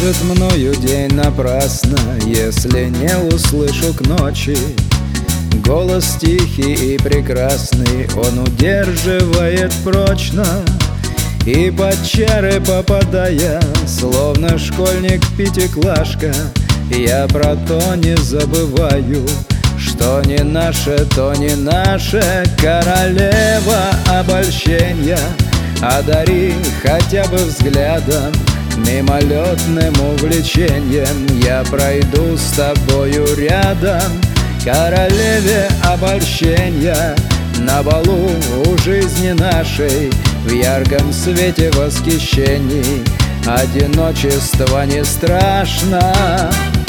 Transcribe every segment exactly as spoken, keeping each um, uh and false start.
Прожит мною день напрасно, если не услышу к ночи голос тихий и прекрасный, он удерживает прочно. И под чары попадая, словно школьник-пятиклашка, я про то не забываю, что не наше, то не наше. Королева обольщения, одари хотя бы взглядом, мимолетным увлечением я пройду с тобою рядом. Королеве обольщения, на балу у жизни нашей, в ярком свете восхищений, одиночество не страшно.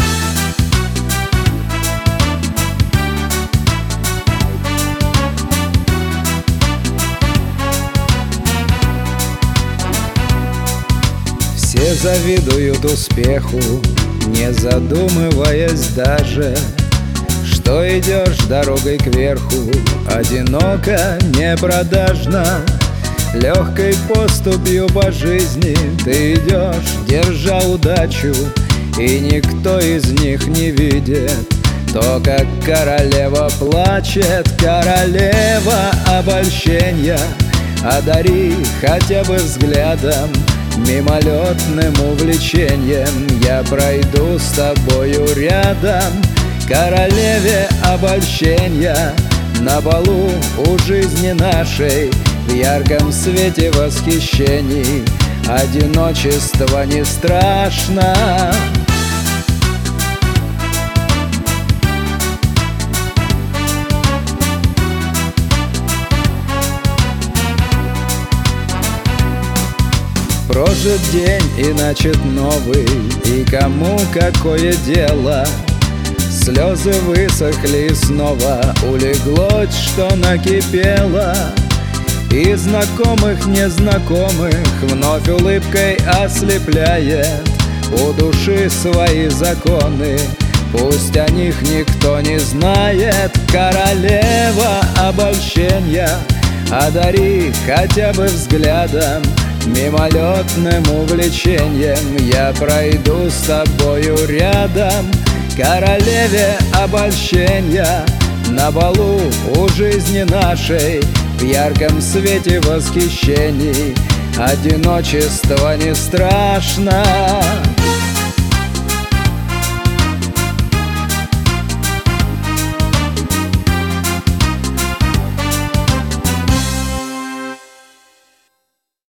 Все завидуют успеху, не задумываясь даже, что идешь дорогой кверху, одиноко, непродажно. Легкой поступью по жизни ты идешь, держа удачу, и никто из них не видит то, как королева плачет. Королева обольщения, одари хотя бы взглядом, мимолетным увлечением я пройду с тобою рядом. Королеве обольщения, на балу у жизни нашей, в ярком свете восхищений, одиночество не страшно. Прожит день и начат новый, и кому какое дело? Слезы высохли и снова улеглось, что накипело. И знакомых незнакомых вновь улыбкой ослепляет. У души свои законы, пусть о них никто не знает. Королева обольщения, одари хотя бы взглядом, мимолетным увлечением я пройду с тобою рядом. Королеве обольщения, на балу у жизни нашей, в ярком свете восхищений, одиночество не страшно.